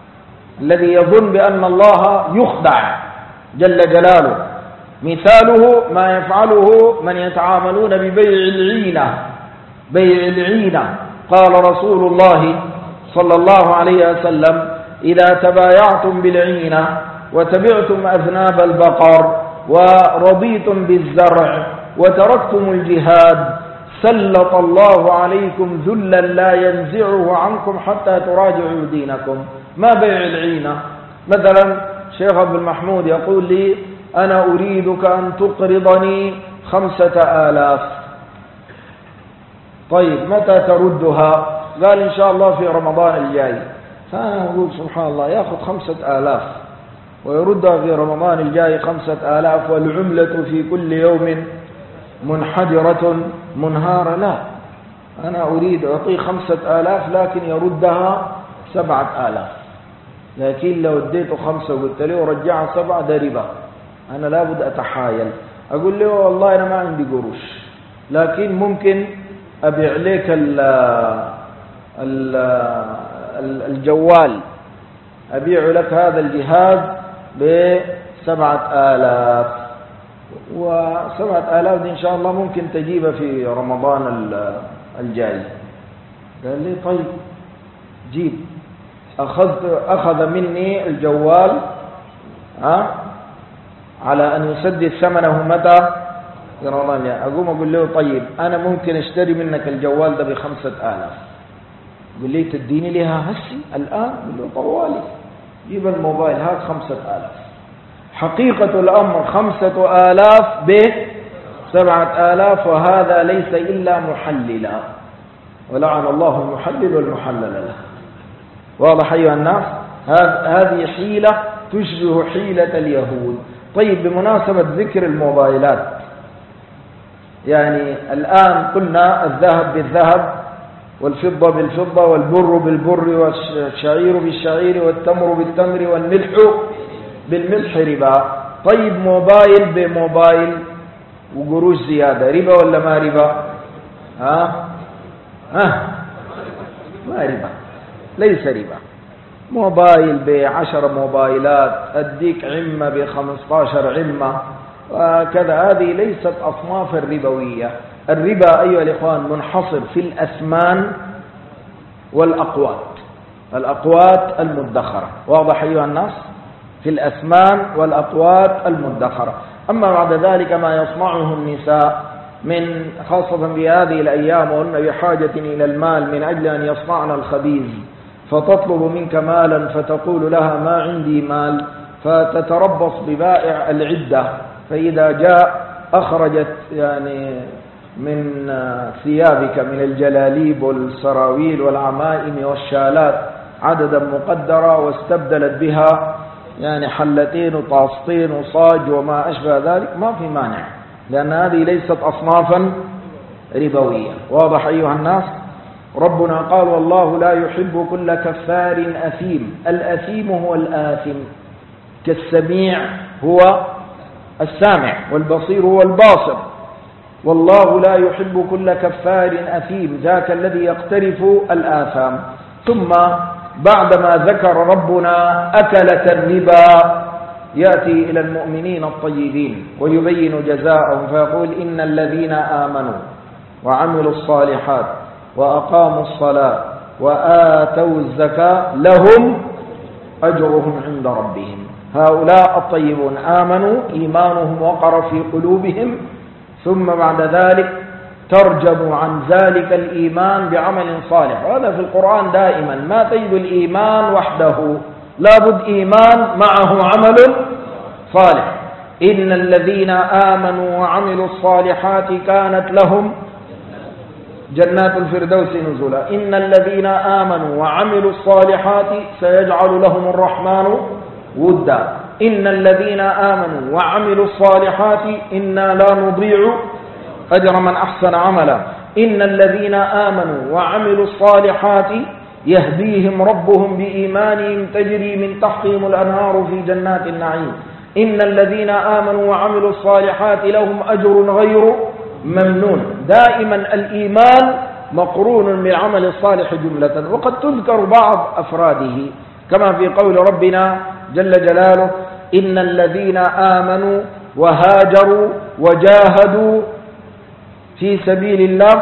الذي يظن بأن الله يخدع جل جلاله. مثاله ما يفعله من يتعاملون ببيع العينة، بيع العينة. قال رسول الله صلى الله عليه وسلم إذا تبايعتم بالعينة وتبعتم أذناب البقر ورضيتم بالزرع وتركتم الجهاد سلط الله عليكم ذلا لا ينزعه عنكم حتى تراجعوا دينكم. ما بيع العينة؟ مثلا شيخ عبد المحمود يقول لي أنا أريدك أن تقرضني خمسة آلاف، طيب متى تردها؟ قال إن شاء الله في رمضان الجاي. فأنا أقول سبحان الله، يأخذ خمسة آلاف ويردها في رمضان الجاي خمسة آلاف، والعملة في كل يوم منحدرة منهارة. لا، أنا أريد أعطيه خمسة آلاف لكن يردها سبعة آلاف، لكن لو اديته خمسة وقلت له رجعها سبعة ده ربا. أنا لابد أتحايل، أقول له والله أنا ما عندي قروش لكن ممكن أبيع لك ال ال الجوال، أبيع لك هذا الجهاز بسبعة آلاف، وسبعة آلاف دي إن شاء الله ممكن تجيبها في رمضان الجاي. قال لي طيب جيب. أخذت أخذ مني الجوال ها على أن يسدد ثمنه متى؟ في رمضان. أقوم أقول له طيب أنا ممكن أشتري منك الجوال ده بخمسة آلاف. يقول لي تديني لها هسي الآن؟ يقول له طوالي، جيب الموبايل هات خمسة آلاف. حقيقة الأمر خمسة آلاف بسبعة آلاف، وهذا ليس إلا محللا، ولعن الله المحلل والمحلل له. واضح أيها الناس؟ هذه حيلة تشبه حيلة اليهود. طيب بمناسبة ذكر الموبايلات، يعني الآن قلنا الذهب بالذهب والفضة بالفضة والبر بالبر والشعير بالشعير والتمر بالتمر والملح بالملح ربا. طيب موبايل بموبايل وقروش زيادة، ربا ولا ما ربا؟ ها ها ما ربا، ليس ربا. موبايل بعشر موبايلات، أديك عمة بخمسة عشر عمة وكذا، هذه ليست أصناف الربوية. الربا أيها الإخوان منحصر في الأثمان والأقوات، الأقوات المدخرة، واضح أيها الناس؟ في الأثمان والأقوات المدخرة. أما بعد ذلك ما يصنعه النساء من خاصة في هذه الأيام وأن بحاجة إلى المال من أجل أن يصنعن الخبيز، فتطلب منك مالا فتقول لها ما عندي مال، فتتربص ببائع العدة، فإذا جاء أخرجت يعني من ثيابك من الجلاليب والسراويل والعمائم والشالات عددا مقدرة، واستبدلت بها يعني حلتين وطاستين وصاج وما أشبه ذلك، ما في مانع، لأن هذه ليست أصنافا ربوية. واضح أيها الناس؟ ربنا قال والله لا يحب كل كفار أثيم. الأثيم هو الآثم، كالسميع هو السامع، والبصير هو الباصر. والله لا يحب كل كفار أثيم، ذاك الذي يقترف الآثام. ثم بعدما ذكر ربنا أكلة الربا يأتي إلى المؤمنين الطيبين ويبين جزاءهم، فيقول إن الذين آمنوا وعملوا الصالحات وأقاموا الصلاة وآتوا الزكاة لهم أجرهم عند ربهم. هؤلاء الطيبون آمنوا، إيمانهم وقر في قلوبهم، ثم بعد ذلك ترجموا عن ذلك الإيمان بعمل صالح. وهذا في القرآن دائما، ما تجد الإيمان وحده، لابد إيمان معه عمل صالح. إن الذين آمنوا وعملوا الصالحات كانت لهم جنات الفردوس نزلا. إن الذين آمنوا وعملوا الصالحات سيجعل لهم الرحمن ودا. إن الذين آمنوا وعملوا الصالحات إنا لا نضيع أجر من أحسن عملا. إن الذين آمنوا وعملوا الصالحات يهديهم ربهم بإيمانهم تجري من تحتهم الأنهار في جنات النعيم. إن الذين آمنوا وعملوا الصالحات لهم أجر غير ممنون. دائما الإيمان مقرون بالعمل الصالح جملة، وقد تذكر بعض أفراده كما في قول ربنا جل جلاله إن الذين آمنوا وهاجروا وجاهدوا في سبيل الله.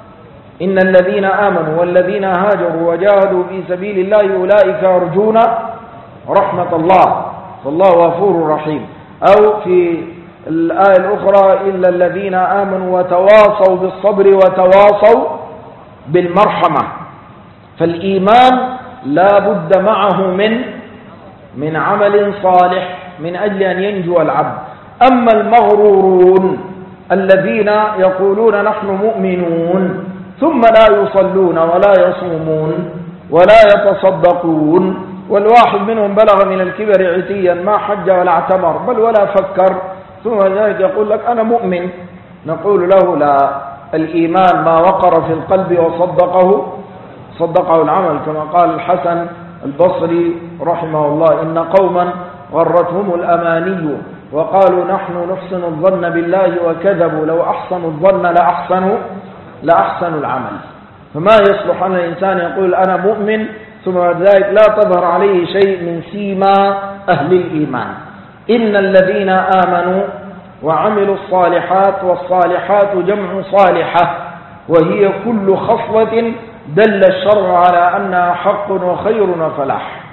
إن الذين آمنوا والذين هاجروا وجاهدوا في سبيل الله أولئك يرجون رحمة الله فالله غفور رحيم. أو في الآية الأخرى إلا الذين آمنوا وتواصوا بالصبر وتواصوا بالمرحمة. فالإيمان لا بد معه من من عمل صالح من أجل أن ينجو العبد. أما المغرورون الذين يقولون نحن مؤمنون ثم لا يصلون ولا يصومون ولا يتصدقون، والواحد منهم بلغ من الكبر عتيا ما حج ولا اعتمر بل ولا فكر، ثم ذلك يقول لك أنا مؤمن، نقول له لا، الإيمان ما وقر في القلب وصدقه صدقه العمل، كما قال الحسن البصري رحمه الله إن قوما غرتهم الأماني وقالوا نحن نحسن الظن بالله وكذبوا لو أحسنوا الظن لأحسنوا لأحسنوا العمل. فما يصلح أن الإنسان يقول أنا مؤمن ثم بعد ذلك لا تظهر عليه شيء من سيما أهل الإيمان. إن الذين آمنوا وعملوا الصالحات، والصالحات جمع صالحة، وهي كل خصلة دل الشرع على أنها حق وخير وفلاح.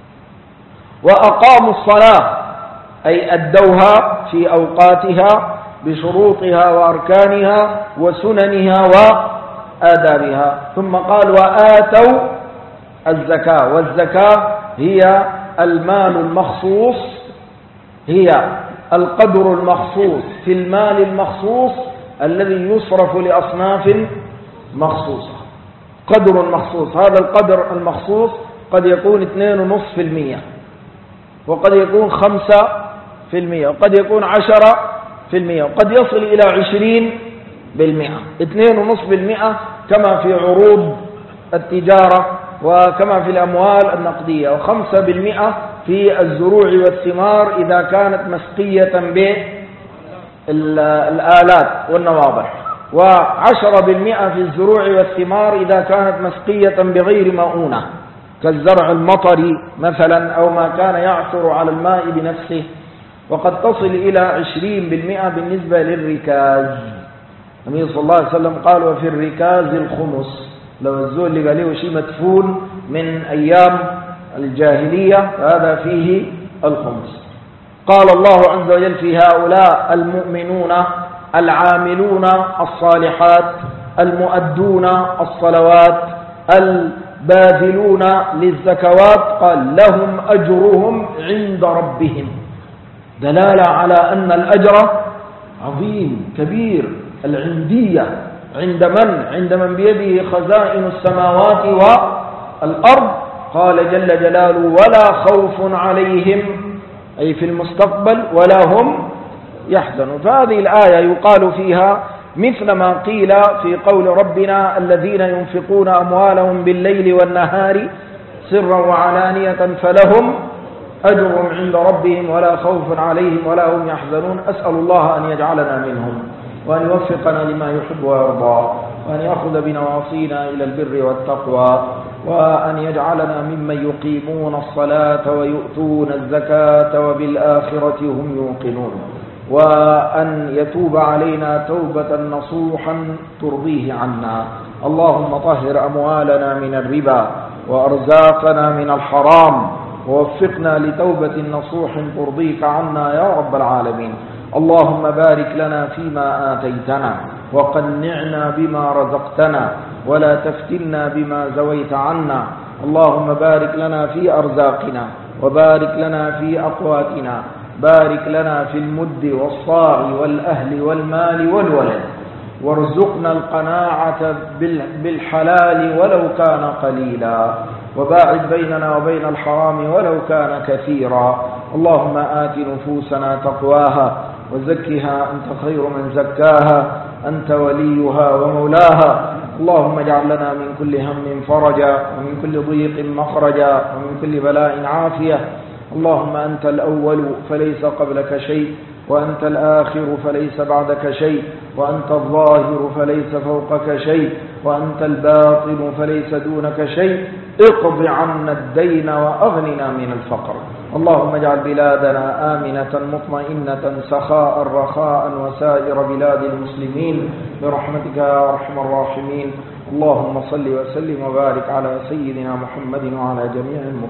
وأقاموا الصلاة أي أدوها في أوقاتها بشروطها وأركانها وسننها وآدابها. ثم قال وآتوا الزكاة، والزكاة هي المال المخصوص، هي القدر المخصوص في المال المخصوص الذي يصرف لأصناف مخصوصة. قدر مخصوص، هذا القدر المخصوص قد يكون اثنين ونصف في المية، وقد يكون خمسة في المية، وقد يكون عشرة في المية، وقد يصل إلى عشرين بالمئة. اثنين ونصف بالمئة كما في عروض التجارة وكما في الأموال النقدية، وخمسة بالمئة في الزروع والثمار إذا كانت مسقية الآلات والنواضح، وعشرة بالمئة في الزروع والثمار إذا كانت مسقية بغير مؤونة كالزرع المطري مثلا أو ما كان يعثر على الماء بنفسه، وقد تصل إلى عشرين بالمئة بالنسبة للركاز. النبي صلى الله عليه وسلم قال وفي الركاز الخمس، لو الزول اللي قال له شيء مدفون من أيام الجاهلية فهذا فيه الخمس. قال الله عز وجل في هؤلاء المؤمنون العاملون الصالحات المؤدون الصلوات الباذلون للزكوات قال لهم أجرهم عند ربهم، دلالة على أن الأجر عظيم كبير. العندية عند من؟ عند من بيده خزائن السماوات والأرض. قال جل جلاله ولا خوف عليهم أي في المستقبل ولا هم يحزنون. فهذه الآية يقال فيها مثل ما قيل في قول ربنا الذين ينفقون أموالهم بالليل والنهار سرا وعلانية فلهم أجرهم عند ربهم ولا خوف عليهم ولا هم يحزنون. أسأل الله أن يجعلنا منهم وأن يوفقنا لما يحب ويرضى، وأن يأخذ بنواصينا إلى البر والتقوى، وأن يجعلنا ممن يقيمون الصلاة ويؤتون الزكاة وبالآخرة هم يوقنون، وأن يتوب علينا توبة نصوحا ترضيه عنا. اللهم طهر أموالنا من الربا وأرزاقنا من الحرام، ووفقنا لتوبة نصوح ترضيك عنا يا رب العالمين. اللهم بارك لنا فيما آتيتنا وقنعنا بما رزقتنا ولا تفتنا بما زويت عنا. اللهم بارك لنا في أرزاقنا وبارك لنا في أقواتنا، بارك لنا في المد والصاع والأهل والمال والولد، وارزقنا القناعة بالحلال ولو كان قليلا، وباعد بيننا وبين الحرام ولو كان كثيرا. اللهم آت نفوسنا تقواها وزكها أنت خير من زكاها أنت وليها ومولاها. اللهم اجعل لنا من كل هم فرجا ومن كل ضيق مخرجا ومن كل بلاء عافية. اللهم أنت الأول فليس قبلك شيء، وأنت الآخر فليس بعدك شيء، وأنت الظاهر فليس فوقك شيء، وأنت الباطن فليس دونك شيء. اقض عنا الدين وأغننا من الفقر. اللهم اجعل بلادنا آمنة مطمئنة سخاء رخاء وسائر بلاد المسلمين برحمتك يا أرحم الراحمين. اللهم صل وسلم وبارك على سيدنا محمد وعلى جميع المسلمين.